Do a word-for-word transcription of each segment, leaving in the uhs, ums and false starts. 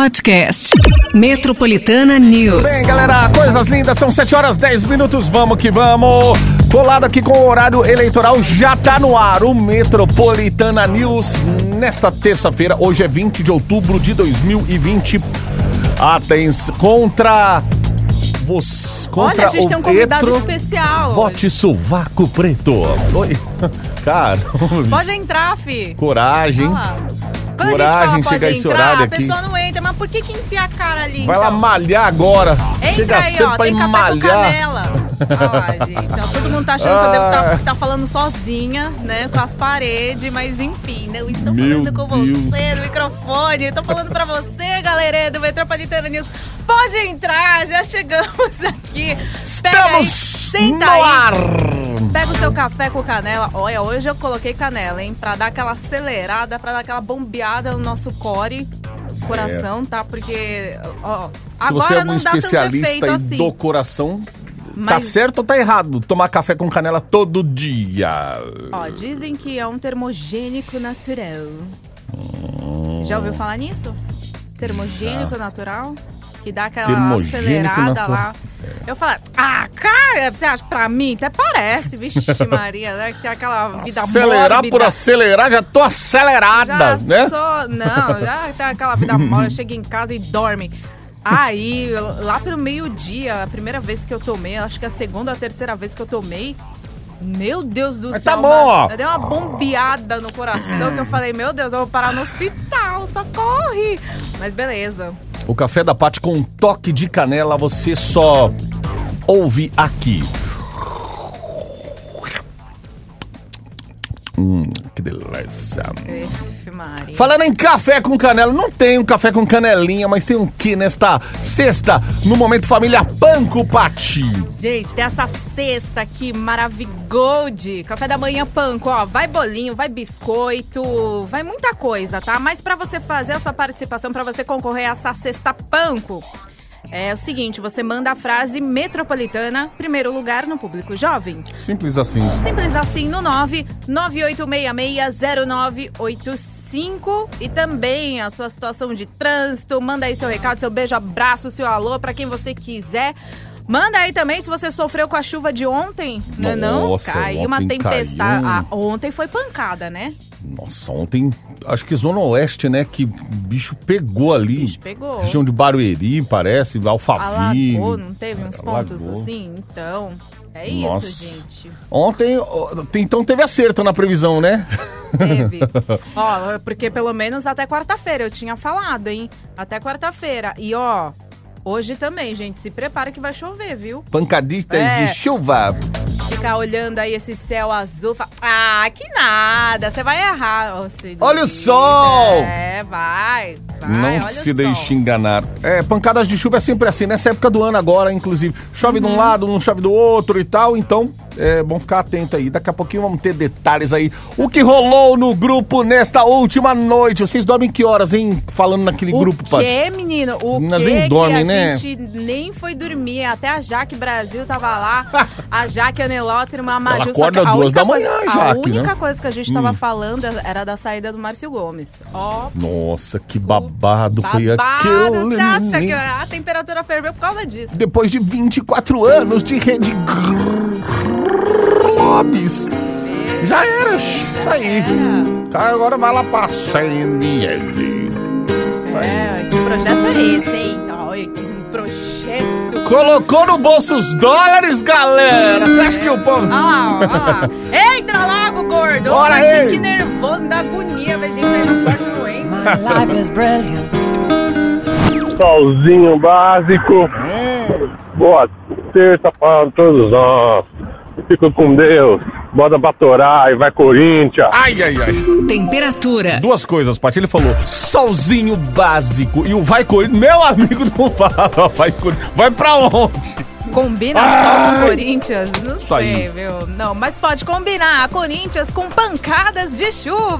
Podcast Metropolitana News. Bem, galera, coisas lindas, são sete horas dez minutos, vamos que vamos. Colado aqui com o horário eleitoral, já tá no ar o Metropolitana News nesta terça-feira, hoje é vinte de outubro de dois mil e vinte. Atenção, contra... Você, contra Olha, a gente tem um convidado Petro, especial. Vote Sovaco Preto. Oi, cara. Pode entrar, fi. Coragem. Olha lá. Quando Coragem, a gente fala chega pode esse entrar, horário a aqui. pessoa não entra. Mas por que que enfia a cara ali, Vai então? lá malhar agora. Entra Chega aí, cedo ó, pra tem ir café malhar. com canela. Olha lá, gente, ó, todo mundo tá achando que eu devo tá, tá falando sozinha, né, com as paredes, mas enfim, né, eu estou Meu falando com Deus. você no microfone, tô falando pra você, galera do Metropolitana News. Pode entrar, já chegamos aqui. Pega aí, Estamos senta no aí. ar. Pega o seu café com canela. Olha, hoje eu coloquei canela, hein? Pra dar aquela acelerada, pra dar aquela bombeada no nosso core, coração, é. tá? Porque, ó, Se agora você é um não dá tanto especialista efeito aí assim. do coração, Mas, tá certo ou tá errado tomar café com canela todo dia? ó, dizem que é um termogênico natural. Hum. Já ouviu falar nisso? Termogênico Já. natural? Que dá aquela acelerada natural. lá. É. Eu falei, ah, cara, você acha pra mim? Até parece, vixe Maria, né? Que tem aquela vida Acelerar mórbida. por acelerar, já tô acelerada, já né? Sou, não, já tem aquela vida mórbida, chega em casa e dorme. Aí, lá pelo meio-dia, a primeira vez que eu tomei, acho que a segunda ou a terceira vez que eu tomei, meu Deus do Mas céu, tá bom, ó. Deu uma bombeada no coração que eu falei, meu Deus, eu vou parar no hospital, socorre. Mas beleza. O café da Paty com um toque de canela, você só ouve aqui. Hum, que delícia. Efe, Maria. Falando em café com canela, não tem um café com canelinha, mas tem um que nesta sexta, no Momento Família Panko, Paty. Gente, tem essa cesta aqui, maravigold. Café da manhã Panko, ó. Vai bolinho, vai biscoito, vai muita coisa, tá? Mas pra você fazer a sua participação, pra você concorrer a essa cesta Panko, é o seguinte, você manda a frase metropolitana, primeiro lugar no público jovem. Simples assim. Simples assim no nove nove oito seis seis zero nove oito cinco. E também a sua situação de trânsito. Manda aí seu recado, seu beijo, abraço, seu alô pra quem você quiser. Manda aí também se você sofreu com a chuva de ontem, não é não? Nossa, Caiu uma tempestade. caiu. Ah, ontem foi pancada, né? Nossa, ontem, acho que Zona Oeste, né, que o bicho pegou ali. Bicho pegou. Região de Barueri, parece, Alphaville. Alagou, não teve uns pontos Alagou. assim? Então, é Nossa. isso, gente. Ontem, então teve acerto na previsão, né? Teve. Ó, porque pelo menos até quarta-feira eu tinha falado, hein? Até quarta-feira. E ó, hoje também, gente, se prepara que vai chover, viu? Pancadistas É. e chuva. Ficar olhando aí esse céu azul, fala, ah, que nada, você vai errar. Ô, Celina. Olha o sol! É, vai, vai, Não olha se o deixe sol. enganar. É, pancadas de chuva é sempre assim, nessa época do ano agora, inclusive. Chove Uhum. de um lado, não chove do outro e tal, então é bom ficar atento aí. Daqui a pouquinho vamos ter detalhes aí. O que rolou no grupo nesta última noite? Vocês dormem que horas, hein? Falando naquele O grupo, Paty. quê, menino? O As meninas quê nem que dormem, a né? gente nem foi dormir. Até a Jaque Brasil tava lá. A Jaque Anelótero, uma Maju. acorda só que a duas única da manhã, coisa, Jaque, A única né? coisa que a gente tava falando era da saída do Márcio Gomes. Ó, Nossa, que babado, foi babado. aquele. Você acha que a temperatura ferveu por causa disso? Depois de vinte e quatro anos de Rede Globes. Já era, isso aí. Cara, agora vai lá pra C N L. Isso aí. É, que projeto é esse, hein? Olha, que projeto. Colocou no bolso os dólares, galera. Você acha que o povo... Olha lá, olha lá. Entra logo, gordo. Bora Olha aí. que, que nervoso, dá agonia ver gente aí na porta não entra. My life is brilliant. Solzinho básico. Boa terça para todos nós. Fico com Deus. Bota pra torar e vai Corinthians. Ai, ai, ai. Temperatura. Duas coisas, Paty. Ele falou solzinho básico e o vai Corinthians. Meu amigo não fala vai Corinthians. Vai pra onde? Combina Ai. só com Corinthians? Não Isso aí. sei, viu? Não, mas pode combinar Corinthians com pancadas de chuva.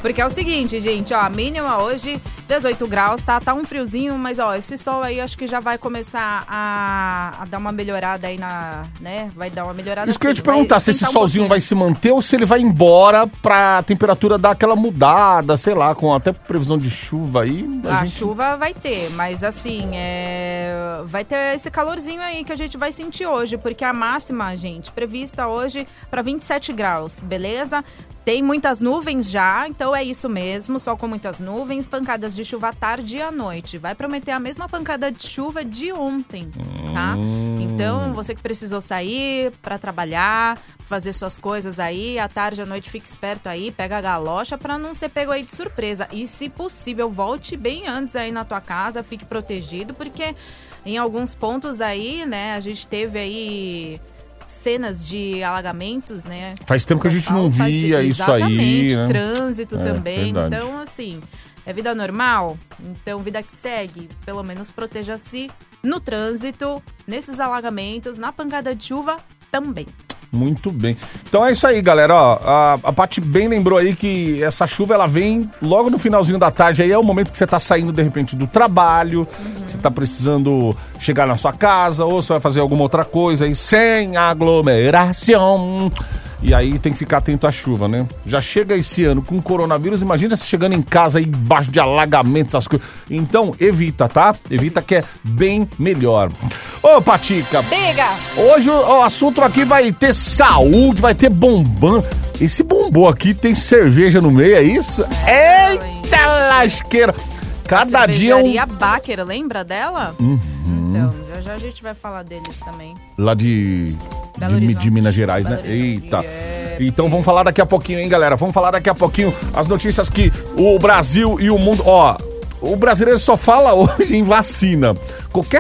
Porque é o seguinte, gente, ó, a mínima hoje, dezoito graus, tá? Tá um friozinho, mas ó, esse sol aí acho que já vai começar a, a dar uma melhorada aí na, né? Vai dar uma melhorada. Isso que eu ia te vai perguntar, se esse esquentar um solzinho pouquinho. vai se manter ou se ele vai embora pra temperatura dar aquela mudada, sei lá, com até previsão de chuva aí. A, gente... chuva vai ter, mas assim, é... vai ter esse calorzinho aí que a gente vai sentir hoje, porque a máxima, gente, prevista hoje para vinte e sete graus, beleza? Tem muitas nuvens já, então é isso mesmo, só com muitas nuvens, pancadas de chuva à tarde e à noite. Vai prometer a mesma pancada de chuva de ontem, tá? Hum. Então, você que precisou sair para trabalhar, fazer suas coisas aí, à tarde, à noite, fique esperto aí, pega a galocha para não ser pego aí de surpresa. E, se possível, volte bem antes aí na tua casa, fique protegido, porque em alguns pontos aí, né, a gente teve aí... cenas de alagamentos, né? Faz tempo que a gente não Faz- via isso aí, Exatamente, né? trânsito É, também. verdade. Então, assim, é vida normal? Então, vida que segue. Pelo menos proteja-se no trânsito, nesses alagamentos, na pancada de chuva também. Muito bem. Então é isso aí, galera. Ó, a, a Paty bem lembrou aí que essa chuva, ela vem logo no finalzinho da tarde. Aí é o momento que você tá saindo, de repente, do trabalho. Uhum. Você tá precisando chegar na sua casa. Ou você vai fazer alguma outra coisa aí sem aglomeração. E aí tem que ficar atento à chuva, né? Já chega esse ano com coronavírus. Imagina você chegando em casa aí embaixo de alagamentos, essas coisas. Então, evita, tá? Evita que é bem melhor. Ô, Patica. Diga! Hoje o, o assunto aqui vai ter saúde, vai ter bombão. Esse bombom aqui tem cerveja no meio, é isso? Eita lasqueira! Cada dia um... Cervejaria Baker, lembra dela? Uhum. Então, já já a gente vai falar deles também. Lá de, Belo de, de Horizonte. Minas Gerais, Belo né? Horizonte, Eita. é. Então vamos falar daqui a pouquinho, hein, galera? Vamos falar daqui a pouquinho as notícias que o Brasil e o mundo... Ó, o brasileiro só fala hoje em vacina. Qualquer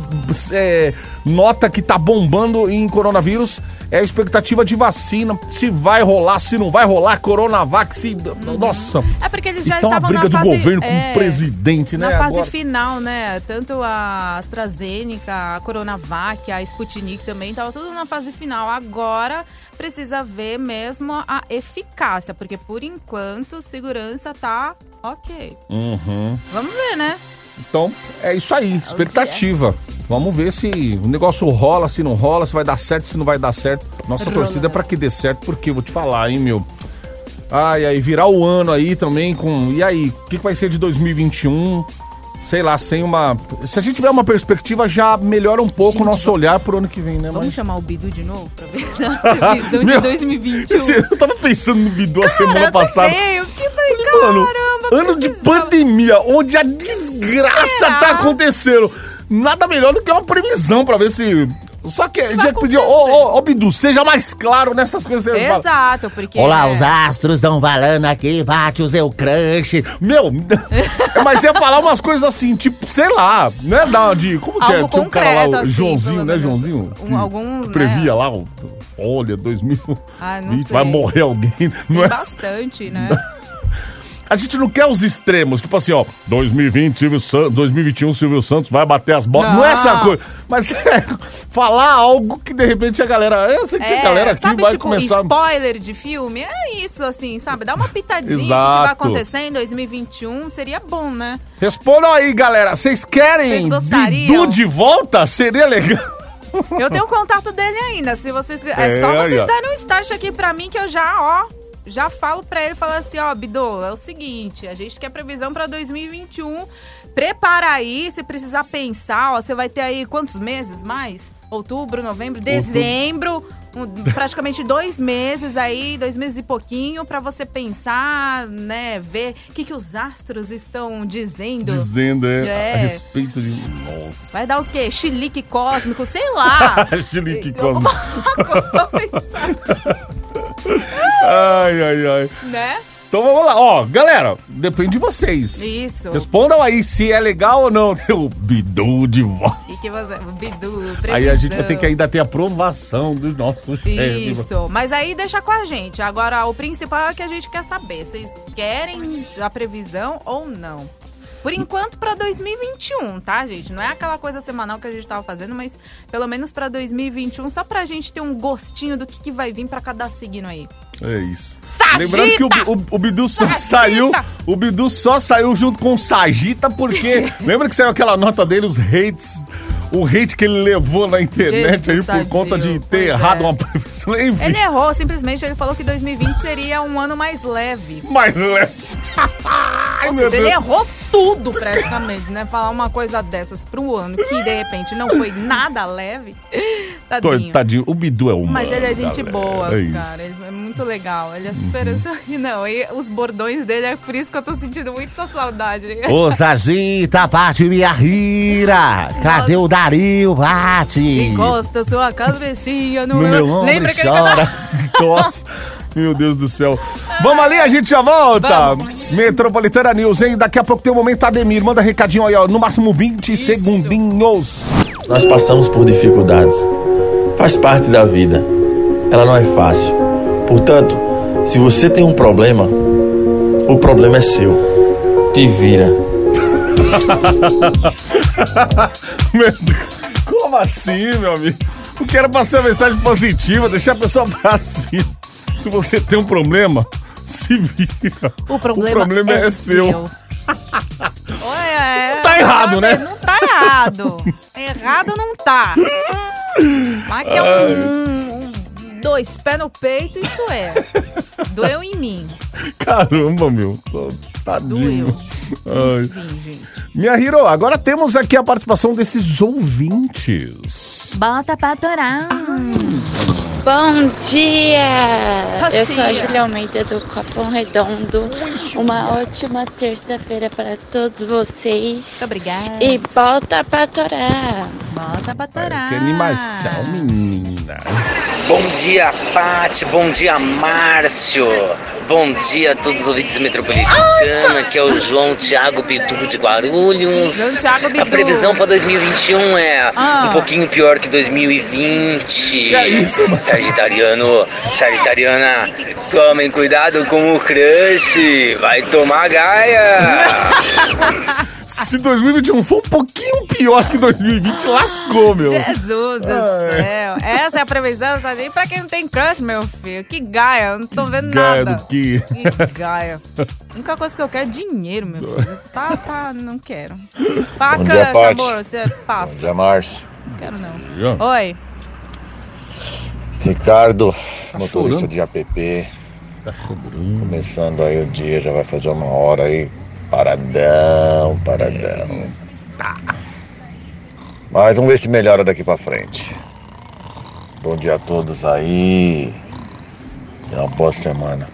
é, nota que tá bombando em coronavírus é a expectativa de vacina. Se vai rolar, se não vai rolar, Coronavac, se... Nossa. É porque eles já Então a estavam briga na do fase... governo com é, o presidente, né? Na fase agora. final, né? Tanto a AstraZeneca, a Coronavac, a Sputnik também, tava tudo na fase final. Agora precisa ver mesmo a eficácia, porque por enquanto segurança tá ok. Uhum. Vamos ver, né? Então, é isso aí, expectativa. Vamos ver se o negócio rola, se não rola, se vai dar certo, se não vai dar certo. Nossa Rola. torcida é pra que dê certo, porque eu vou te falar, hein, meu. Ai, aí, virar o ano aí também com... E aí, o que, que vai ser de dois mil e vinte e um? Sei lá, sem uma... Se a gente tiver uma perspectiva, já melhora um pouco Gente, o nosso olhar pro ano que vem, né? Vamos Mas... chamar o Bidu de novo pra ver a previsão de Meu, dois mil e vinte e um. esse- eu tava pensando no Bidu a semana Cara, eu passada. também, eu fiquei falei, Mano, caramba, ano de precisava. pandemia, onde a desgraça Será? tá acontecendo. Nada melhor do que uma previsão pra ver se... Só que a gente vai tinha que pedir, ô, acontecer. ô, ô, Bidu, seja mais claro nessas coisas. que você fala. Exato, porque... Olá, é, os astros estão falando aqui, bate o seu crush. Meu, mas você ia falar umas coisas assim, tipo, sei lá, né, da, de... Como que é? Algo Tinha um cara lá, o concreto, assim, Joãozinho, pelo né, menos. Joãozinho? Um- que algum, né? previa lá, o, olha, dois mil Ah, não vinte, sei. vai morrer alguém. Não Tem é? bastante, né? A gente não quer os extremos, tipo assim, ó, dois mil e vinte, Silvio Santos, dois mil e vinte e um, Silvio Santos vai bater as botas. Não, não é essa Não. coisa, mas é falar algo que de repente a galera, eu sei que a galera aqui sabe, vai tipo, começar... spoiler de filme? É isso, assim, sabe? Dá uma pitadinha do que Exato. vai acontecer em dois mil e vinte e um, seria bom, né? Respondam aí, galera, vocês querem Vocês gostariam? Bidu de volta? Seria legal. Eu tenho o contato dele ainda, se vocês... É, É, só vocês ó. darem um start aqui pra mim que eu já, ó... Já falo pra ele, falo assim, ó, Bidu, é o seguinte, a gente quer previsão pra dois mil e vinte e um, prepara aí, se precisar pensar, ó, você vai ter aí quantos meses mais? Outubro, novembro, dezembro, um, praticamente dois meses aí, dois meses e pouquinho, pra você pensar, né, ver o que, que os astros estão dizendo. Dizendo, é, É. a respeito de... Nossa. Vai dar o quê? Chilique cósmico, sei lá. Chilique Alguma cósmico. coisa, Ai, ai, ai. né? Então vamos lá, ó, galera, depende de vocês. Isso. Respondam aí se é legal ou não ter o Bidu de volta. E que você, Bidu, previsão. Aí a gente vai ter que ainda ter aprovação do nosso chefe. Isso, mas aí deixa com a gente. Agora, o principal é que a gente quer saber. Vocês querem a previsão ou não? Por enquanto, pra dois mil e vinte e um, tá, gente? Não é aquela coisa semanal que a gente tava fazendo, mas pelo menos pra dois mil e vinte e um, só pra gente ter um gostinho do que, que vai vir pra cada signo aí. É isso. Sagita! Lembrando que o, o, o Bidu só Sagita! saiu. O Bidu só saiu junto com o Sagita, porque. Lembra que saiu aquela nota dele, os hates. O hate que ele levou na internet Jesus, aí por conta de ter pois errado é. uma previsão. Enfim. Ele errou, simplesmente ele falou que dois mil e vinte seria um ano mais leve. Mas leve. Ai, Ou meu seja, ele Deus. errou tudo praticamente, né? Falar uma coisa dessas pro ano que de repente não foi nada leve. Tadinho. Tadinho, o Bidu é humano. Mas ele é gente galera. boa, É isso. cara. Ele é muito legal. Ele é super. Uhum. Não, e os bordões dele é por isso que eu tô sentindo muita saudade. Ô, Sagita, Pati, minha rira. Cadê o Dario, Pati? Encosta sua cabecinha no, No meu ombro Lembra aquele chora. canal? Nossa, meu Deus do céu. Vamos ali, a gente já volta. Vamos. Metropolitana News, hein? Daqui a pouco tem o momento Ademir. Manda recadinho aí, ó. No máximo vinte Isso. segundinhos. Nós passamos por dificuldades. Faz parte da vida. Ela não é fácil. Portanto, se você tem um problema, o problema é seu. Te vira. Meu Deus. Como assim, meu amigo? Eu quero passar uma mensagem positiva, deixar a pessoa pra cima. Se você tem um problema, se vira. O problema, o problema é, é seu. seu. Olha, é, Não tá errado, né? Não tá errado. Errado não tá. Mas que é um, um dois pés no peito, isso é. Doeu em mim. Caramba, meu. Tô- Tadinho. Doeu. Ai. Enfim, gente. Minha Hiro, agora temos aqui a participação desses ouvintes. Bota pra torar. Bom dia! Bom Eu sou a dia. Julia Almeida do Capão Redondo. Uma ótima terça-feira para todos vocês. Muito obrigada. E volta pra torar! Bota pra torar. Que animação, menina. Bom dia, Pati. Bom dia, Márcio. Bom dia a todos os ouvintes metropolitana. Aqui é o João Thiago Bidu de Guarulhos. João Thiago Bidu. A previsão para dois mil e vinte e um é Ah. um pouquinho pior que dois mil e vinte. Que é isso, mano? Sagitariano, Sagitariana, tomem cuidado com o crush. Vai tomar gaia. Se dois mil e vinte e um for um pouquinho pior que dois mil e vinte, lascou, meu. Jesus do Ai. céu. Essa é a previsão, sabe? E pra quem não tem crush, meu filho, que gaia. Eu não tô vendo Gaia nada. do que? Que gaia. A única coisa que eu quero é dinheiro, meu filho. Tá, tá, não quero. Pá, Bom dia, crush, Paty. amor, você passa. Zé Márcio. Não quero não. Já? Oi. Ricardo, Tá motorista chorando? de app. Tá chorando. Começando aí o dia, já vai fazer uma hora aí. Paradão, paradão. Mas vamos ver se melhora daqui pra frente. Bom dia a todos aí. E uma boa semana.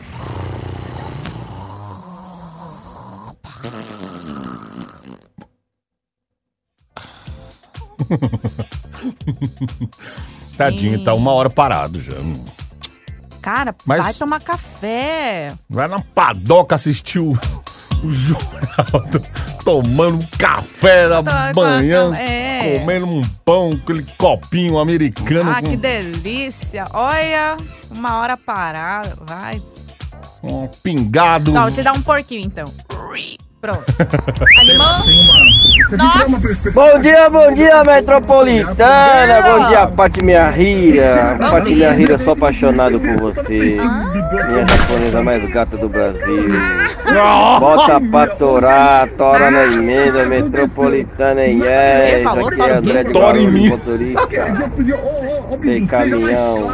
Tadinho, tá uma hora parado já. Cara, Mas- vai tomar café. Vai na padoca assistir o, o jornal, tomando um café da Tá, manhã, é. comendo um pão, aquele copinho americano Ah, com que delícia. Olha, uma hora parada. Vai. um pingado. Tá, vou te dar um porquinho, então. Pronto. Animou? Nossa! Bom dia, bom dia, metropolitana. Bom dia, Pati Minha Rira. Bom Pati dia. Minha Rira, sou apaixonado por você. Minha japonesa mais gata do Brasil. Bota pra torar, tora na emenda, metropolitana e yes. Quem falou? Aqui Tora é o quê? André de Tora em Guarulhos, mim. motorista. Tem caminhão.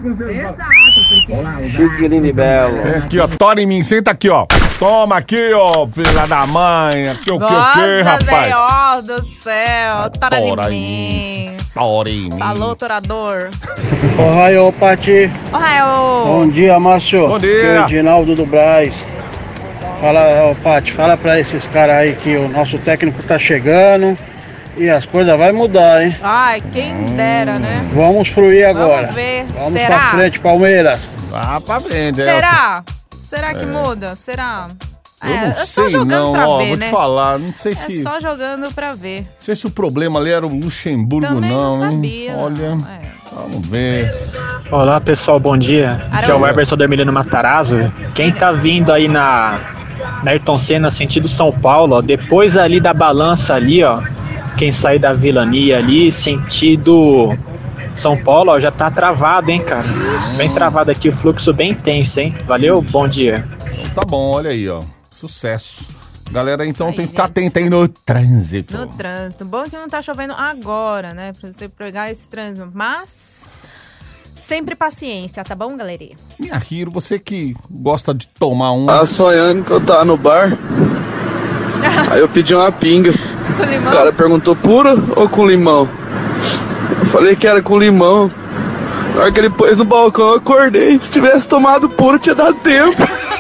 Chique, lindo e belo. É aqui, ó, tora em mim, senta aqui, ó. Toma aqui, ó, filha da mãe. Aqui, o que, o que, Nossa, rapaz? Senhor do céu. Tora em Tora em mim. Tora em mim. Falou, torador. Ohio, Pati. Ohio. Bom dia, Márcio. Bom dia. Aqui é o Edinaldo do Braz. Fala, ó, Pati, fala pra esses caras aí que o nosso técnico tá chegando e as coisas vão mudar, hein? Ai, quem dera, né? Vamos fruir agora. Vamos ver. Vamos Será? pra frente, Palmeiras. Ah, pra frente. é. Será? Será que muda? Será? Eu É, não é sei só jogando não, pra ó, ver, vou né? te falar, não sei É se... só jogando pra ver. Não sei se o problema ali era o Luxemburgo, Também não, não hein? sabia. não. Olha, É. vamos ver. Olá pessoal, bom dia. Aqui é o Everson do Emiliano Matarazzo. Quem tá vindo aí na, na Ayrton Senna sentido São Paulo, ó, depois ali da balança ali, ó, quem sair da Vilania ali, sentido São Paulo, ó, já tá travado, hein, cara? Bem travado aqui, o fluxo bem intenso, hein? Valeu, bom dia. Então tá bom, olha aí, ó. Sucesso. Galera, então Aí, tem que ficar gente. atenta aí no trânsito. No trânsito. Bom que não tá chovendo agora, né? Pra você pegar esse trânsito. Mas sempre paciência, tá bom, galerinha? Minha Hiro, você que gosta de tomar um... Tava sonhando que eu tava no bar. Aí eu pedi uma pinga. Com limão? O cara perguntou pura ou com limão? Eu falei que era com limão. Na hora que ele pôs no balcão, eu acordei. Se tivesse tomado puro, tinha dado tempo.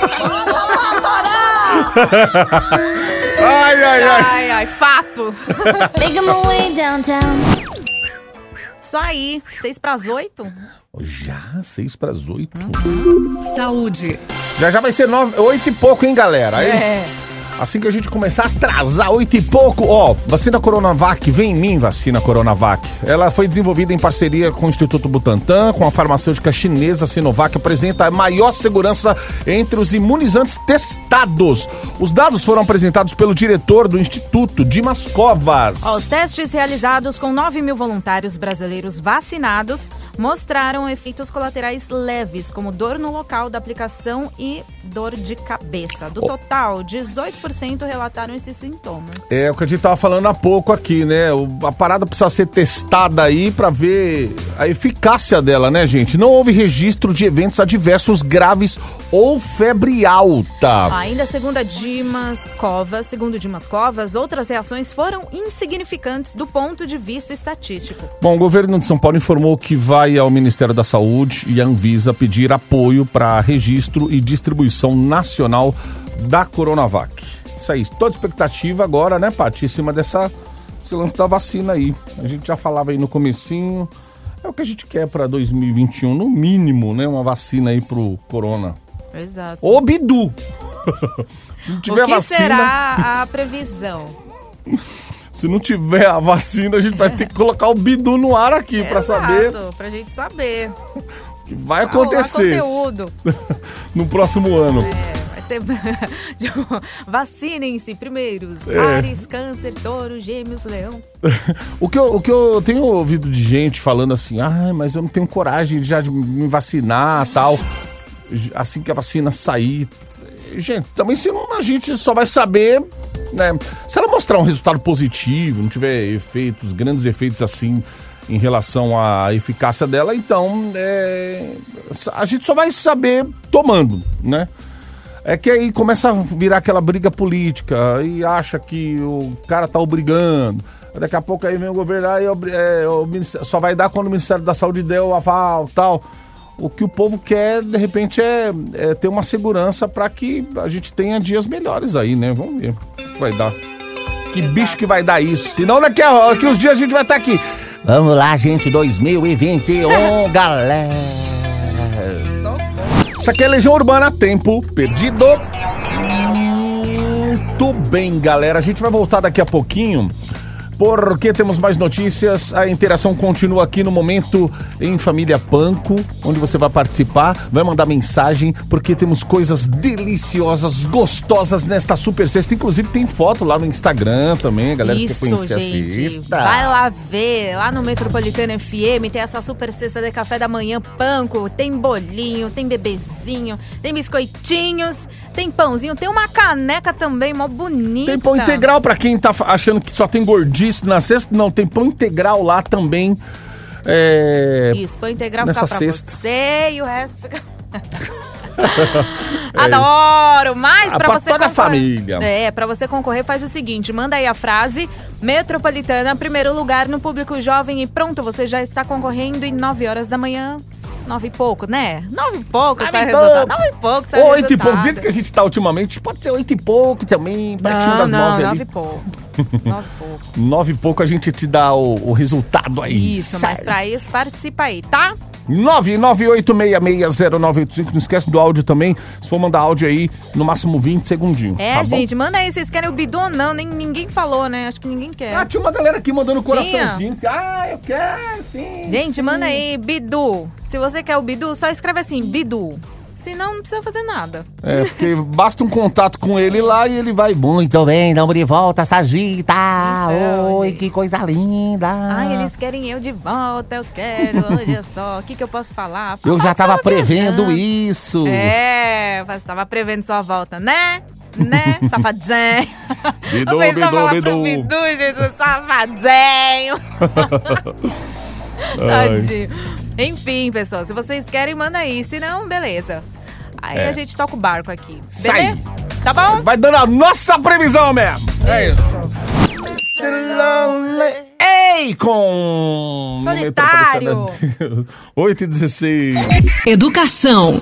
Ai, ai, ai. Ai, ai, fato. Só aí, seis pras oito. Já, seis pras oito. Saúde. Já já vai ser nove, oito e pouco, hein, galera? Aí, É. assim que a gente começar a atrasar, oito e pouco, ó, vacina Coronavac, vem em mim, vacina Coronavac. Ela foi desenvolvida em parceria com o Instituto Butantan, com a farmacêutica chinesa Sinovac, apresenta a maior segurança entre os imunizantes testados. Os dados foram apresentados pelo diretor do Instituto, Dimas Covas. Ó, os testes realizados com nove mil voluntários brasileiros vacinados mostraram efeitos colaterais leves, como dor no local da aplicação e dor de cabeça. Do total, dezoito por cento relataram esses sintomas. É o que a gente tava falando há pouco aqui, né? O- A parada precisa ser testada aí pra ver a eficácia dela, né, gente? Não houve registro de eventos adversos graves ou febre alta. Ainda segundo a Dimas Covas, segundo Dimas Covas, outras reações foram insignificantes do ponto de vista estatístico. Bom, o governo de São Paulo informou que vai ao Ministério da Saúde e à Anvisa pedir apoio para registro e distribuição nacional da Coronavac. Isso aí, toda expectativa agora, né, Paty, em cima dessa, desse lance da vacina aí. A gente já falava aí no comecinho, é o que a gente quer para dois mil e vinte e um, no mínimo, né, uma vacina aí pro Corona. Exato. Ô, Bidu! Se não tiver O que vacina... será a previsão? Se não tiver a vacina, a gente vai ter que colocar o Bidu no ar aqui para saber Exato, pra gente saber. o que vai Vai rolar acontecer conteúdo. no próximo ano. Vai ter... tipo, vacinem-se primeiros. É. Ares, câncer, touro, gêmeos, leão. O que, eu, o que eu tenho ouvido de gente falando assim, ah, mas eu não tenho coragem já de me vacinar e tal, assim que a vacina sair. Gente, também se não, a gente só vai saber, né, se ela mostrar um resultado positivo, não tiver efeitos, grandes efeitos assim em relação à eficácia dela, então é, a gente só vai saber tomando, né? É que aí começa a virar aquela briga política e acha que o cara tá obrigando. Daqui a pouco aí vem o governo aí, é, o ministério, só vai dar quando o Ministério da Saúde der o aval e tal. O que o povo quer, de repente, é, é ter uma segurança para que a gente tenha dias melhores aí, né? Vamos ver o que vai dar. Que bicho que vai dar isso. Senão daqui a daqui uns dias a gente vai estar aqui. Vamos lá, gente, dois mil e vinte e um, galera. Isso aqui é Legião Urbana, Tempo Perdido. Muito bem, galera. A gente vai voltar daqui a pouquinho, porque temos mais notícias. A interação continua aqui no Momento em Família Panko, onde você vai participar, vai mandar mensagem, porque temos coisas deliciosas, gostosas nesta super sexta. Inclusive tem foto lá no Instagram também, a galera Isso, que quer conhecer gente. a sexta. Vai lá ver. Lá no Metropolitana F M tem essa super cesta de café da manhã Panko. Tem bolinho, tem bebezinho, tem biscoitinhos, tem pãozinho, tem uma caneca também, mó bonita. Tem pão integral pra quem tá achando que só tem gordinho na sexta. Não, tem pão integral lá também. É... Isso, pão integral nessa fica pra sexta. você e o resto fica... Adoro! Mas Ah, pra pra você toda a concorrer- família. É, pra você concorrer faz o seguinte, manda aí a frase Metropolitana, primeiro lugar no público jovem e pronto, você já está concorrendo em nove horas da manhã. Nove e pouco, né? Nove e pouco sai o e resultado. pouco. Nove e pouco sai o Oito e resultado. pouco. Do jeito que a gente tá ultimamente, pode ser oito e pouco também, pertinho Não, das não, nove nove ali. e pouco. Nove e pouco. Nove e pouco a gente te dá o, o resultado aí. Isso, mas pra isso participa aí, tá? nove nove oito seis seis zero nove oito cinco. Não esquece do áudio também. Se for mandar áudio aí, no máximo vinte segundinhos. É, tá bom? gente, manda aí, vocês querem o Bidu ou não? Nem, ninguém falou, né? Acho que ninguém quer. Ah, tinha uma galera aqui mandando Tinha? coraçãozinho. Ah, eu quero, sim. Gente, sim. manda aí, Bidu. Se você quer o Bidu, só escreve assim, Bidu. Senão não precisa fazer nada. É, porque basta um contato com ele lá e ele vai. Muito bem, damos de volta, Sagita. Então, Oi, Oi, que coisa linda. Ai, eles querem eu de volta, eu quero, olha só. O que, que eu posso falar? Eu já tava prevendo viajando. isso. É, você tava prevendo sua volta, né? Né, safadinho. Bidu, Vou pensar bidu, falar bidu. pro Bidu, Jesus, safadinho. Tadinho. Enfim, pessoal, se vocês querem, manda aí. Se não, beleza. Aí É. a gente toca o barco aqui. Sai. Beleza? Tá bom? Vai dando a nossa previsão mesmo. É isso. Ei, com... Solitário. oito e dezesseis. Educação.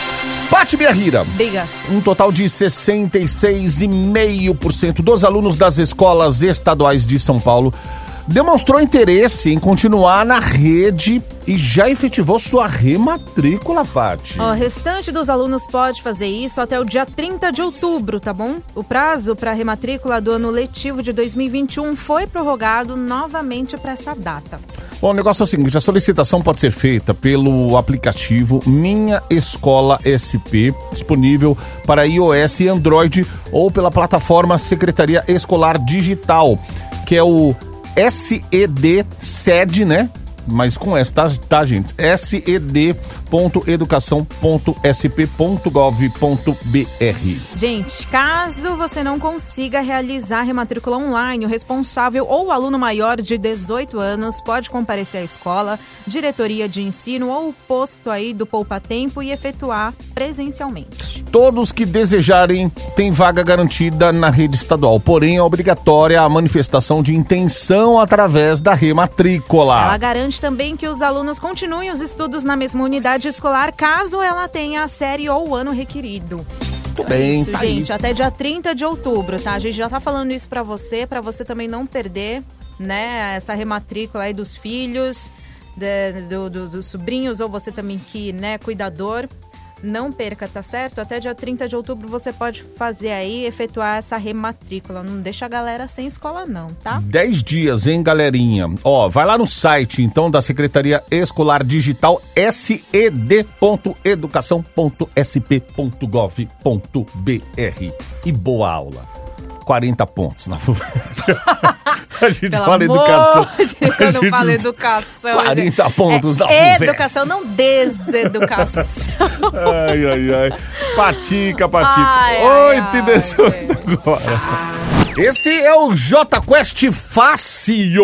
Pati Biahira. Diga. Um total de sessenta e seis vírgula cinco por cento dos alunos das escolas estaduais de São Paulo demonstrou interesse em continuar na rede e já efetivou sua rematrícula, Pati. O restante dos alunos pode fazer isso até o dia trinta de outubro, tá bom? O prazo para rematrícula do ano letivo de dois mil e vinte e um foi prorrogado novamente para essa data. Bom, o negócio é o seguinte, a solicitação pode ser feita pelo aplicativo Minha Escola S P, disponível para iOS e Android, ou pela plataforma Secretaria Escolar Digital, que é o S E D S E D, né? Mas com S, tá, tá gente? S E D ponto educação ponto S P ponto gov ponto B R. Gente, caso você não consiga realizar a rematrícula online, o responsável ou o aluno maior de dezoito anos pode comparecer à escola, diretoria de ensino ou o posto aí do Poupa Tempo e efetuar presencialmente. Todos que desejarem têm vaga garantida na rede estadual, porém é obrigatória a manifestação de intenção através da rematrícula. Ela garante também que os alunos continuem os estudos na mesma unidade escolar, caso ela tenha a série ou o ano requerido. Muito bem, Isso, tá gente, aí. até dia trinta de outubro, tá? A gente já tá falando isso pra você, pra você também não perder, né, essa rematrícula aí dos filhos, de, do, do, dos sobrinhos, ou você também que, né, cuidador. Não perca, tá certo? Até dia trinta de outubro você pode fazer aí, efetuar essa rematrícula. Não deixa a galera sem escola não, tá? dez dias, hein, galerinha? Ó, vai lá no site, então, da Secretaria Escolar Digital, S E D ponto educação ponto S P ponto gov ponto B R. E boa aula. quarenta pontos na F U V E S. A gente Pelo fala amor educação. de Deus, quando A gente- eu falo educação... quarenta gente, pontos na é F U V E S. educação, não deseducação. Ai, ai, ai. Patica, patica. Ai, ai, oito e dezoito agora. Esse é o J Quest Fácil.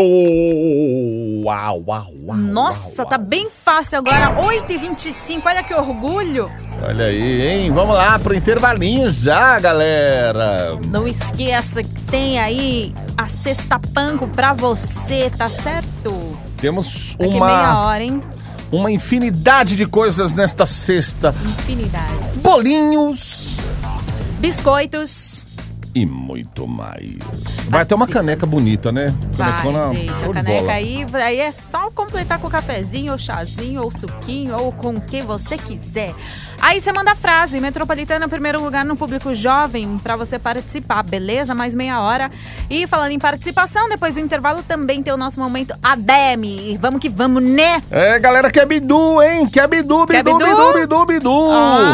Uau, uau, uau. Nossa, tá bem fácil agora, oito e vinte e cinco, olha que orgulho. Olha aí, hein? Vamos lá pro intervalinho já, galera. Não esqueça que tem aí a Sexta Panko pra você, tá certo? Temos Daqui meia uma, hora, hein? uma infinidade de coisas nesta sexta. Infinidade. Bolinhos Biscoitos. e muito mais. Vai ter uma caneca bonita, né? Canecona, Vai, gente, show a de caneca bola. aí, aí é só completar com o cafezinho, ou chazinho, ou suquinho, ou com o que você quiser. Aí você manda a frase, Metropolitana, primeiro lugar no público jovem, pra você participar, beleza? Mais meia hora. E falando em participação, depois do intervalo também tem o nosso momento A D E M. Vamos que vamos, né? É, galera, que é Bidu, hein? Que é Bidu, Quer Bidu, Bidu? Bidu, Bidu, Bidu.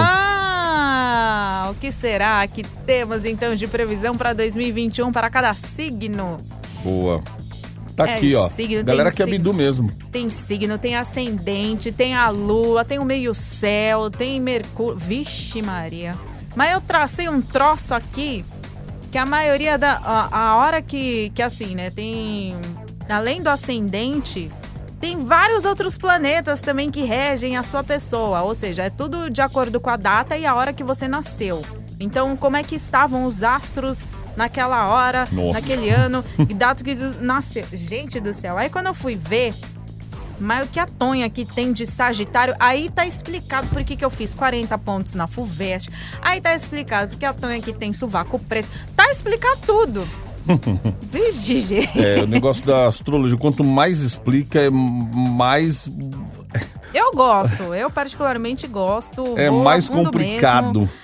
Ah, o que será que temos então de previsão para dois mil e vinte e um para cada signo? Boa. Tá É, aqui, ó. signo, Galera tem que é signo. Bidu mesmo. Tem signo, tem ascendente, tem a lua, tem o meio-céu, tem Mercúrio. Vixe, Maria. Mas eu tracei um troço aqui que a maioria da. A, a hora que, que, assim, né, tem. Além do ascendente, tem vários outros planetas também que regem a sua pessoa. Ou seja, é tudo de acordo com a data e a hora que você nasceu. Então, como é que estavam os astros naquela hora, Nossa. naquele ano, e data que nasceu? Gente do céu, aí quando eu fui ver, mas o que a Tonha aqui tem de Sagitário, aí tá explicado por que que eu fiz quarenta pontos na F U V E S. Aí tá explicado porque a Tonha aqui tem sovaco preto. Tá explicado tudo. Vixe, gente. É, o negócio da astrologia, quanto mais explica, é mais... Eu gosto, eu particularmente gosto. É vou a mais fundo complicado. mesmo.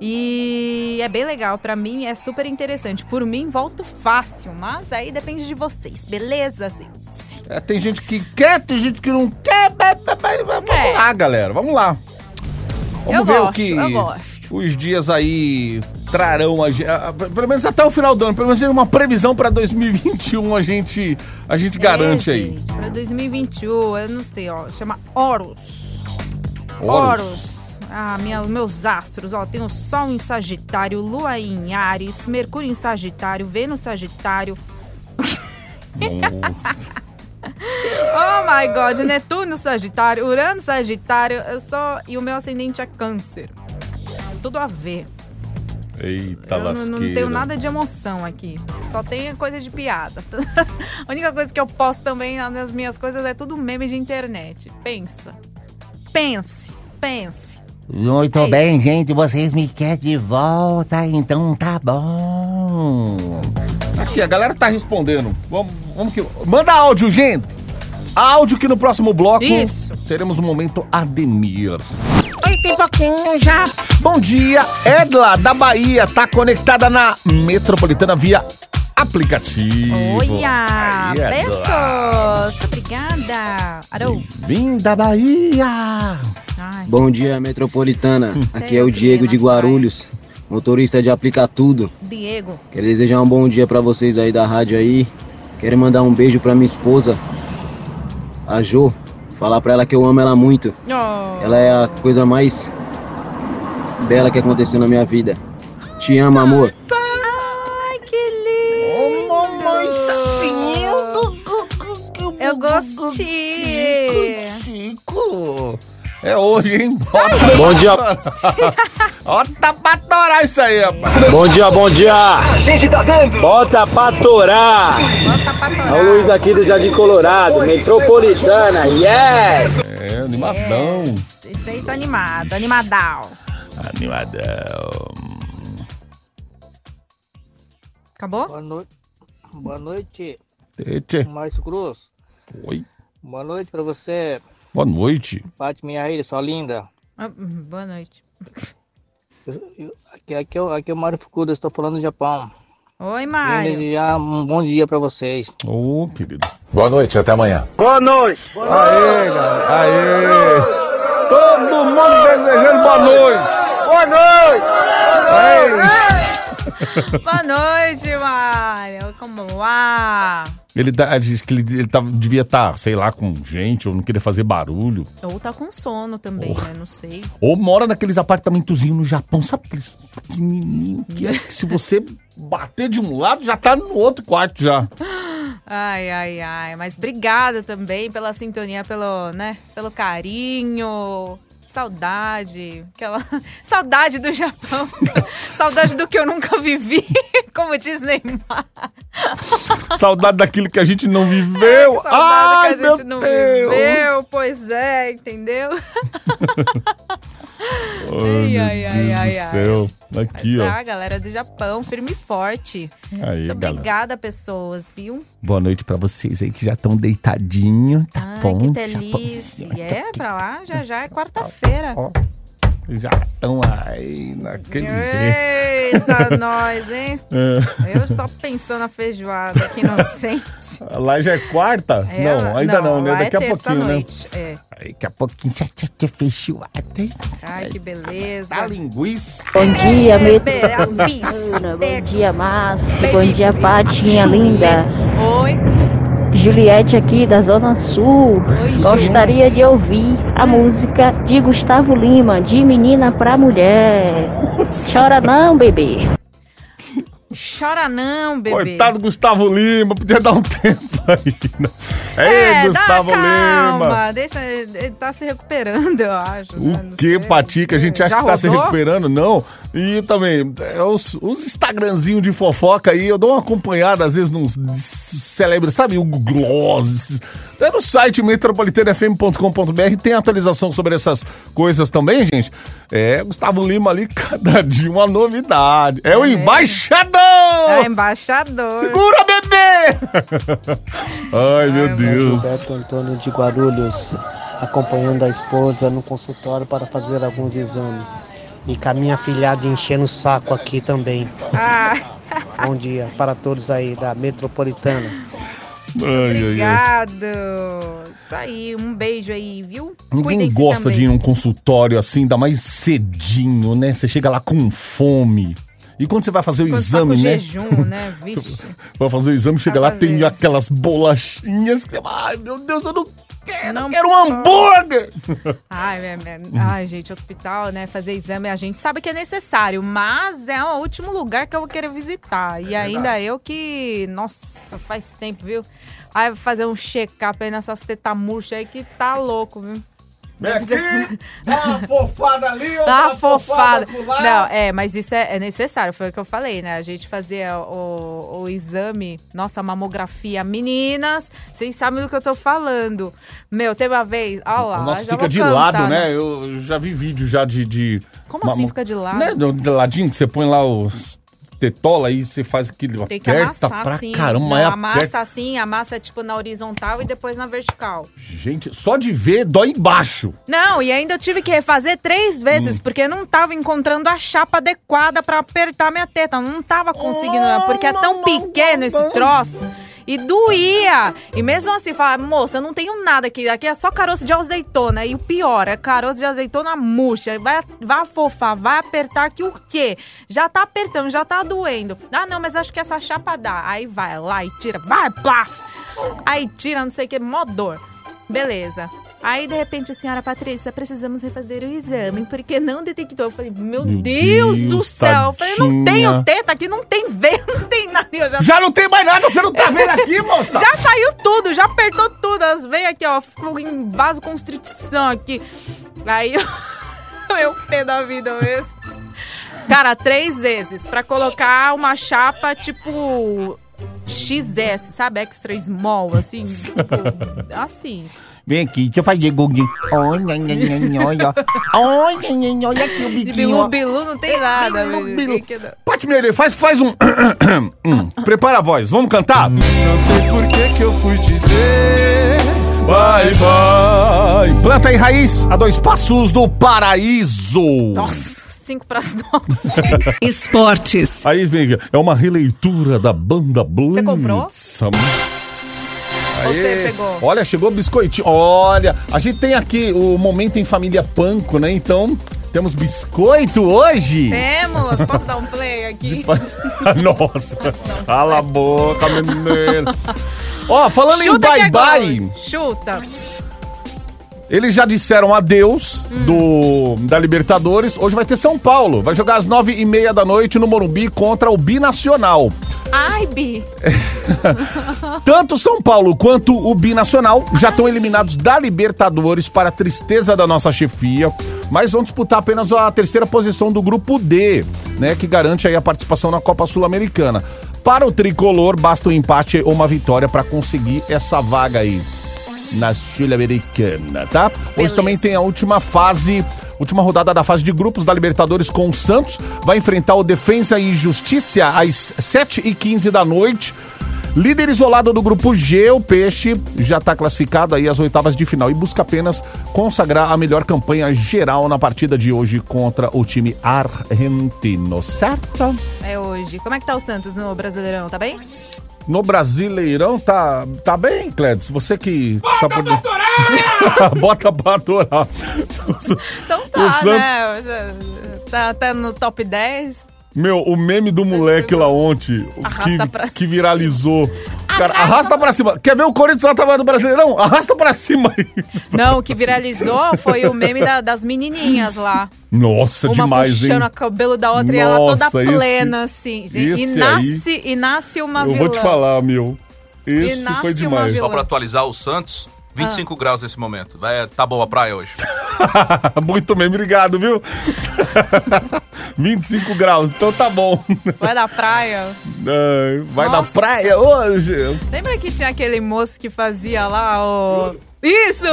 E é bem legal, pra mim é super interessante. Por mim, volto fácil, mas aí depende de vocês, beleza, gente? É, tem gente que quer, tem gente que não quer. mas- mas- mas- mas Vamos É. lá, galera, vamos lá. Vamos Eu ver gosto, o que eu gosto. os dias aí trarão, a, a, pelo menos até o final do ano, pelo menos uma previsão para dois mil e vinte e um a gente, a gente garante é, aí. Gente, para dois mil e vinte e um, eu não sei, ó, chama Horus. Horus. Horus. Ah, minha, meus astros, ó, tem o Sol em Sagitário, Lua em Áries, Mercúrio em Sagitário, Vênus em Sagitário. Nossa. Oh my God, Netuno Sagitário, Urano Sagitário, eu sou, e o meu ascendente é Câncer. Tudo a ver. Eita, eu lasqueira. Não, não tenho nada de emoção aqui, só tem coisa de piada. A única coisa que eu posto também nas minhas coisas é tudo meme de internet. Pensa, pense, pense. Muito é bem, gente, vocês me querem de volta, então tá bom. Aqui, a galera tá respondendo. Vamos, vamos que... Manda áudio, gente. Áudio que no próximo bloco Isso. teremos um momento Ademir. Oi, tem pouquinho já. Bom dia, Edla da Bahia, tá conectada na Metropolitana via aplicativo. Olha, Aí, beijos, obrigada. Arou. Vim da Bahia. Ai. Bom dia, Metropolitana. Aqui é o Diego de Guarulhos, motorista de Aplica Tudo. Diego. Quero desejar um bom dia pra vocês aí da rádio aí. Quero mandar um beijo pra minha esposa, a Jo. Falar pra ela que eu amo ela muito. Oh. Ela é a coisa mais bela que aconteceu na minha vida. Te amo, amor. Ai, que lindo. Ô, mamãezinho. Eu gostei. Chico. É hoje, hein? Bota. Bom dia. Bota pra torar isso aí, rapaz. Bom dia, bom dia. A gente tá dando. Bota pra torar. Bota pra torar. É o Luiz aqui do Jardim Colorado, Metropolitana. Yes! É, animadão. Yes. Esse aí tá animado, animadão. Animadão. Acabou? Boa noite. Boa noite. Tete. Márcio Cruz. Oi. Boa noite pra você. Boa noite. Pati, minha filha, sua linda. Ah, boa noite. Eu, eu, aqui, aqui, eu, aqui é o Mário Fukuda, estou falando do Japão. Oi, Quero Mário. desejar um bom dia pra vocês. Ô, oh, querido. Boa noite, até amanhã. Boa noite. Aê, galera. Aê. Todo mundo desejando boa noite. Boa noite. Aê. Boa noite, Mário. Como vai? Ele tá, diz que ele, ele tá, devia estar, tá, sei lá, com gente, ou não queria fazer barulho. Ou tá com sono também, Oh. né? Não sei. Ou mora naqueles apartamentozinhos no Japão, sabe aqueles pequenininhos que, é que se você bater de um lado, já tá no outro quarto já. Ai, ai, ai. Mas obrigada também pela sintonia, pelo, né? Pelo carinho. Saudade. Aquela... Saudade do Japão. Saudade do que eu nunca vivi. Como diz Neymar. Saudade daquilo que a gente não viveu. Saudade Ai, que a gente meu não Deus. viveu. Pois é, entendeu? Ai, ai, meu ai, Deus ai, do ai. céu. Aqui, Mas, ó. ah, galera do Japão, firme e forte. Aí, Muito galera. obrigada, pessoas, viu? Boa noite pra vocês aí que já estão deitadinhos. Tá Ai, bom? que delícia. Japãozinho. É, pra lá já já é quarta-feira. Ó, já estão aí naquele jeito. Eita, nós, hein? É. Eu estou pensando na feijoada aqui inocente. Lá já é quarta? É, não, ainda não, né? lá Daqui é a pouquinho, terça-noite, né? é. Daqui a pouquinho já tinha feijoada. Ai, que beleza. Tá linguiça. Bom dia, Metro. Bom Bom dia, Márcio. Bom dia, Paty, minha linda. Oi. Juliette aqui da Zona Sul. Gostaria de ouvir a música de Gustavo Lima, De Menina pra Mulher. Chora não, bebê. Chora não, bebê. Coitado do Gustavo Lima, podia dar um tempo aí. Né? Ei, É, Gustavo dá, calma, Lima. deixa, ele tá se recuperando, eu acho. né? O Não que, sei. Patica? A gente acha Já que tá se rodou? recuperando, não. E também, é, os, os Instagramzinhos de fofoca aí, eu dou uma acompanhada às vezes nos celebres, sabe? O Gloss. Até no site metropolitana f m ponto com ponto b r tem atualização sobre essas coisas também, gente. É, Gustavo Lima ali, cada dia uma novidade. É, é o embaixador! É embaixador. Segura, bebê! Ai, meu É Deus. Gilberto Antônio de Guarulhos, acompanhando a esposa no consultório para fazer alguns exames. E com a minha filhada enchendo o saco aqui também. Ah. Bom dia para todos aí da Metropolitana. Ai, ai, ai. Obrigado. Isso aí, um beijo aí, viu? Ninguém Cuidem-se gosta também. de ir num consultório assim, ainda mais cedinho, né? Você chega lá com fome. E quando você vai fazer o Quando exame, tá com né? jejum, né? Vixe. Vai fazer o exame, chega Vai lá, tem fazer. aquelas bolachinhas. Que, ai, meu Deus, eu não quero, Não eu quero um hambúrguer. Ai, é, é, ai, gente, hospital, né? Fazer exame, a gente sabe que é necessário, mas é o último lugar que eu vou querer visitar. E ainda eu que, nossa, faz tempo, viu? Ai, vou fazer um check-up aí nessas tetas murchas aí que tá louco, viu? Vem aqui, dá uma fofada ali, outra Dá uma fofada fofada. acolá. Não, é, mas isso é, é necessário, foi o que eu falei, né? A gente fazia o, o exame, nossa, mamografia. Meninas, vocês sabem do que eu tô falando. Meu, teve uma vez, olha lá, Nossa, já fica vou de cantar, lado, né? Eu já vi vídeo já de... de Como assim fica de lado? Né? Do, do ladinho que você põe lá os tetola e você faz aquilo, Tem que aperta amassar pra assim. caramba. Não, é amassa aperta. assim, amassa tipo na horizontal e depois na vertical. Gente, só de ver dói embaixo. Não, e ainda eu tive que refazer três vezes, Hum. porque não tava encontrando a chapa adequada pra apertar minha teta. Não tava conseguindo, porque é tão pequeno esse troço. E doía. E mesmo assim, fala, moça, eu não tenho nada aqui. Aqui é só caroço de azeitona. E o pior, é caroço de azeitona murcha. Vai, vai afofar, vai apertar que o quê? Já tá apertando, já tá doendo. Ah, não, mas acho que essa chapa dá. Aí vai lá e tira, vai, plaf. Aí tira, não sei o que, mó dor. Beleza. Aí, de repente, a senhora Patrícia, precisamos refazer o exame, porque não detectou. Eu falei, meu, Meu Deus, Deus, do céu. Eu falei, não tadinha. tenho teta aqui, não tem veia, não tem nada. Eu já Já não tem mais nada, você não tá vendo aqui, moça? Já saiu tudo, já apertou tudo. As veias aqui, ó, ficou em vasoconstrição aqui. Aí, meu pé da vida mesmo. Cara, três vezes pra colocar uma chapa, tipo, X S, sabe? Extra small, assim, tipo, assim. Vem aqui, deixa eu fazer Guguinho. Olha, olha, olha. Olha, olha aqui o De biquinho. bilu, ó. bilu não tem nada. bilu, velho. bilu. Que que não- Pati Meire, faz, faz um... Hum, Prepara a voz, vamos cantar? Não sei por que que eu fui dizer. Vai, vai. Planta e raiz a dois passos do paraíso. Nossa, cinco para as nove. Esportes. Aí vem, é uma releitura da banda Blitz. Você comprou? Aê. Você pegou? Olha, chegou biscoitinho. Olha, a gente tem aqui o Momento em Família Panko, né? Então, temos biscoito hoje. Temos, posso dar um play aqui? Nossa, cala a boca, menino. Ó, falando em Chuta que é bye-bye, gol. Chuta. eles já disseram adeus do, da Libertadores. Hoje vai ter São Paulo. Vai jogar às nove e meia da noite no Morumbi contra o Binacional. Ai, Bi. Tanto São Paulo quanto o Binacional já estão eliminados da Libertadores, para a tristeza da nossa chefia, mas vão disputar apenas a terceira posição do grupo D, né, que garante aí a participação na Copa Sul-Americana. Para o tricolor, basta um empate ou uma vitória para conseguir essa vaga aí na Sul-Americana, tá? Hoje Beleza. também tem a última fase, última rodada da fase de grupos da Libertadores com o Santos. Vai enfrentar o Defensa e Justiça às sete e quinze da noite. Líder isolado do grupo G, o Peixe já está classificado aí às oitavas de final e busca apenas consagrar a melhor campanha geral na partida de hoje contra o time argentino, certo? É hoje. Como é que tá o Santos no Brasileirão? Tá bem? No Brasileirão tá, tá bem, Clédio? Você que Bota tá por... pra atorar! Bota pra atorar! Então tá, O Santos- né? Tá, tá no top dez. Meu, o meme do moleque lá ontem, o Arrasta que, pra- que viralizou. Cara, arrasta pra cima. Quer ver o Corinthians lá tava do Brasileirão? Arrasta pra cima aí. Não, o que viralizou foi o meme da- das menininhas lá. Nossa, Uma demais, puxando hein? o cabelo da outra e ela toda Nossa, esse- plena, assim. Gente. E esse nasce, e nasce uma Eu vilã. vou te falar, meu. E Esse nasce foi uma demais. vilã. Só pra atualizar o Santos, vinte e cinco graus nesse momento. Vai, tá boa a praia hoje. Muito bem, obrigado, viu? vinte e cinco graus, então tá bom. Vai da praia. Ai, Vai na Nossa. praia hoje. Lembra que tinha aquele moço que fazia lá o... Isso!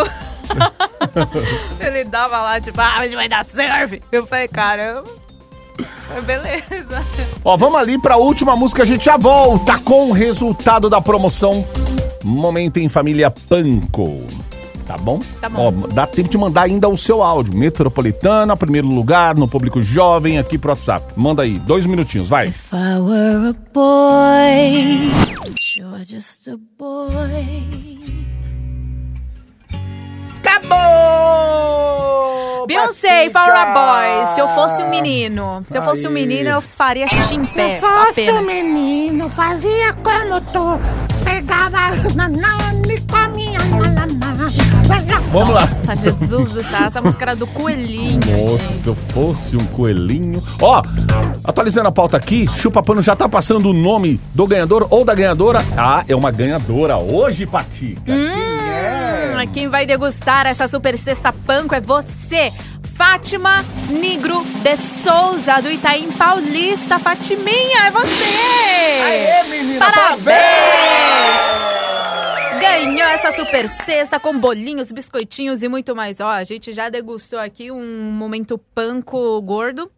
Ele dava lá, tipo, ah, hoje vai dar surf. Eu falei, cara, beleza. Ó, vamos ali pra última música, a gente já volta com o resultado da promoção Momento em Família Panko. Tá bom? Tá bom. Ó, dá tempo de mandar ainda o seu áudio. Metropolitana, primeiro lugar, no público jovem, aqui pro WhatsApp. Manda aí, dois minutinhos, vai. If I were a boy, but you're just a boy. Acabou! Beyoncé e Fall Out Boy. Se eu fosse um menino, se eu fosse um menino, eu faria xixi em pé. Se eu fosse apenas. um menino, fazia como tu. Pegava nanane com a minha nanana. Vamos lá. Nossa, Jesus do céu, essa música era do coelhinho. Nossa, gente. se eu fosse um coelhinho. Ó, atualizando a pauta aqui, Chupa Pano já tá passando o nome do ganhador ou da ganhadora. Ah, é uma ganhadora hoje, Patica. Hum, quem é? Quem vai degustar essa super cesta panko é você, Fátima Nigro de Souza, do Itaim Paulista. Fatiminha, é você! Aê, menina, parabéns! parabéns! Ganhou essa super cesta com bolinhos, biscoitinhos e muito mais. Ó, a gente já degustou aqui um momento panko gordo.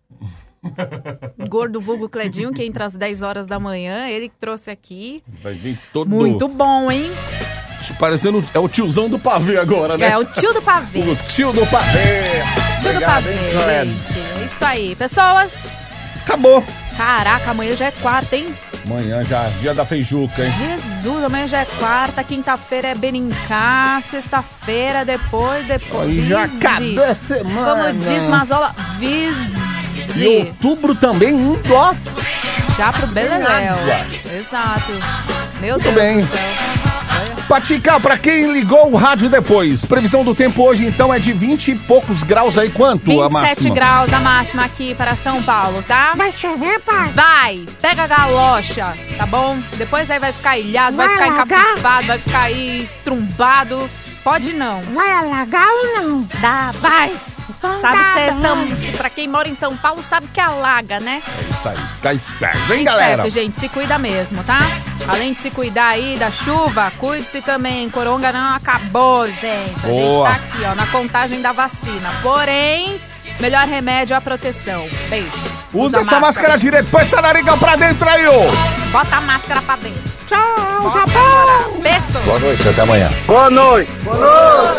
Gordo vulgo Cledinho, que entra às dez horas da manhã. Ele que trouxe aqui. Vai vir todo... Muito bom, hein? Parecendo... É o tiozão do pavê agora, né? É, o tio do pavê. O tio do pavê. Tio Obrigado, do pavê, hein, gente. É isso aí. Pessoas... Acabou. Caraca, amanhã já é quarta, hein? Amanhã já, dia da feijuca, hein? Jesus, amanhã já é quarta, quinta-feira é Benincá, sexta-feira depois, depois... Aí já cadê a semana? Como diz Mazola, vise. E outubro também indo, ó. Já pro Beleléu. Exato. Meu Muito Deus bem. do céu. Patica, pra quem ligou o rádio depois, previsão do tempo hoje então é de vinte e poucos graus aí, quanto a máxima? vinte e sete graus a máxima aqui para São Paulo, tá? Vai chover, pai? Vai, pega a galocha, tá bom? Depois aí vai ficar ilhado, vai, Vai ficar alagar? encafifado, vai ficar aí estrumbado. Pode não. Vai alagar ou não? Dá, vai. Então Sabe tá que você é bom. São, pra quem mora em São Paulo sabe que alaga, né? É isso aí, fica esperto, hein, Fique galera? esperto, gente, se cuida mesmo, tá? Além de se cuidar aí da chuva, cuide-se também. Coronga não acabou, gente. A Boa. gente tá aqui, ó, na contagem da vacina. Porém, melhor remédio é a proteção. Beijo. Usa essa máscara direito, põe essa nariga pra dentro aí, ô! Bota a máscara pra dentro. Tchau, Bota Japão! agora. Beijos. Boa noite, até amanhã. Boa noite. Boa noite.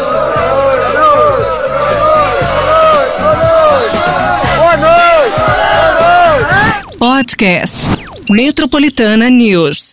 Boa noite. Podcast Metropolitana News.